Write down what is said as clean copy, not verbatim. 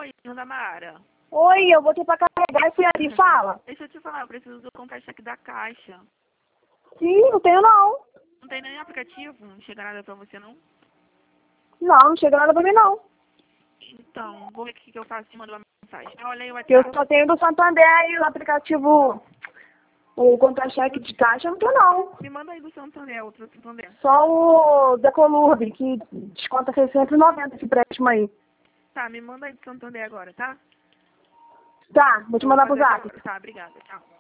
Oi, da Mara. Oi, eu botei pra carregar e fui ali, fala. Deixa eu te falar, eu preciso do contra-cheque da Caixa. Sim, não tenho não. Não tem nem aplicativo? Não chega nada pra você, não? Não, não chega nada pra mim não. Então, vou ver o que eu faço e mando uma mensagem. Olha aí o Eu WhatsApp. só tenho do Santander e o aplicativo, o contra-cheque de caixa, não tenho não. Me manda aí do Santander, outro Santander. Só o da Colurb, que desconta 690 esse empréstimo aí. Tá, me manda aí do Santander agora, tá? Tá, vou te Eu vou mandar pro fazer zap. agora. Tá, obrigada. Tchau.